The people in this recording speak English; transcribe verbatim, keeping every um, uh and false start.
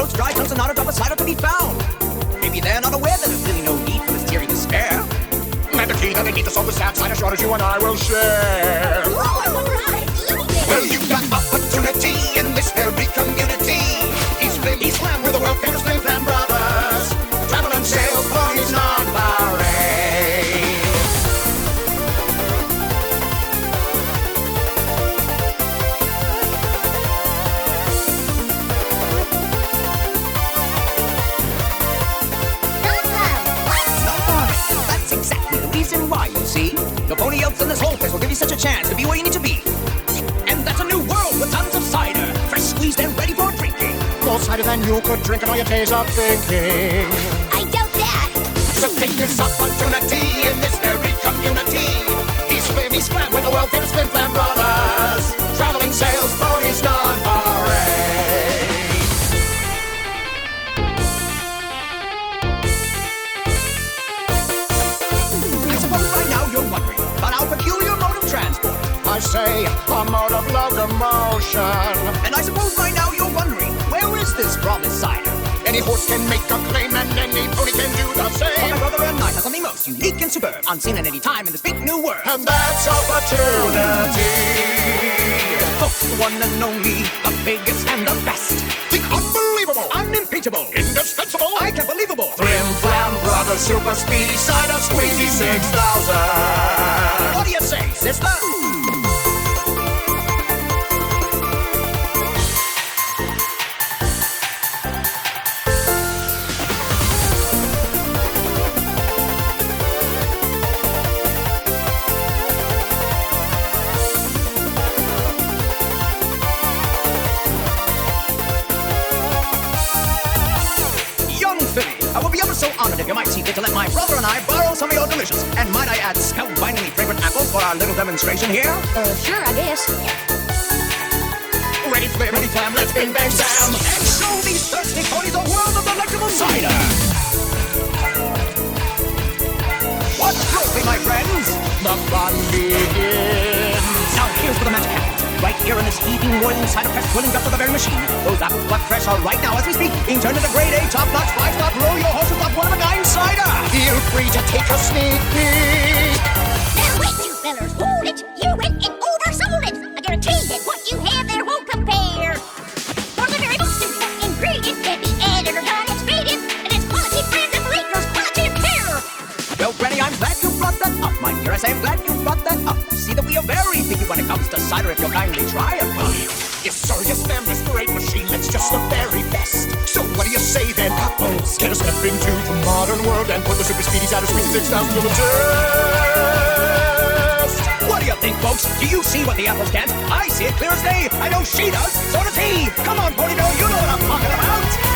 notes, dry tongues, and not a drop of cider to be found. Maybe they're not aware that there's really no need for this teary despair. And the key that they need to solve the sad cider shortage you and I will share. Oh, all right. Well, you've got opportunity in this very community. East Flim, East Flam, we're the world famous Flim Flam brothers. Travel and sales, ponies, non-parade. That's exactly the reason why, you see. The pony elves in this whole place will give you such a chance to be where you need to be. And that's a new world with tons of cider, fresh squeezed and ready for drinking. More cider than you could drink in all your days of thinking. I doubt that. So take this opportunity in this very community. East Flim, East Flam, with the world famous Flim Flam brothers. Traveling sales, ponies, non-parade. I suppose by now you're wondering about our peculiar mode of transport. I say, a mode of locomotion. And I suppose by now you're wondering, where is this promised cider? Any horse can make a claim and any pony can do the Well, same. my brother and I have something most unique and superb, unseen at any time in this big new world. And that's opportunity. Folks, the one and only, the biggest and the best. The unbelievable, Unimpeachable. indispensable, I can't believable. Flim Flam Brothers Super Speedy Cider Squeezy six thousand. What do you say, sister? Young Philly, I would be ever so honored if you might see fit to let my brother and I borrow some of your delicious, and might I add, spellbindingly fragrant apples for our little demonstration here? Uh, sure, I guess. Ready Flim, ready Flam, let's bing bang Sam. And show these thirsty ponies a world of delectable cider! What's trophy, my friends? The fun begins. Now here's where the magic happens. Right here in this heaving, roiling cider press dwelling depth of the very machine. Those apples plucked fresh are right now, as we speak, being turned into grade A, top-notch, five-star, roll your horses up one-of-a-kind cider! Feel free to take a sneak peek. Now wait, you fellers, hold it. You went and oversold it. I guarantee that what you have there won't compare. For the very most important ingredient can be added or done its gradient, and it's quality brand of Lakers quality of care. Well, Granny, I'm glad you brought that up, my dear. I say I'm glad you brought that up. See that we are very picky when it comes to cider if you'll kindly try it. Yes, sir, yes, ma'am, this great machine, that's just the very best. So what do you say then, apples? Get a step into the modern world and put the Super Speedy Cider Squeezy six thousand to the test. What do you think, folks? Do you see what the apples can't? I see it clear as day. I know she does. So does he. Come on, Pony Bill, you know what I'm talking about.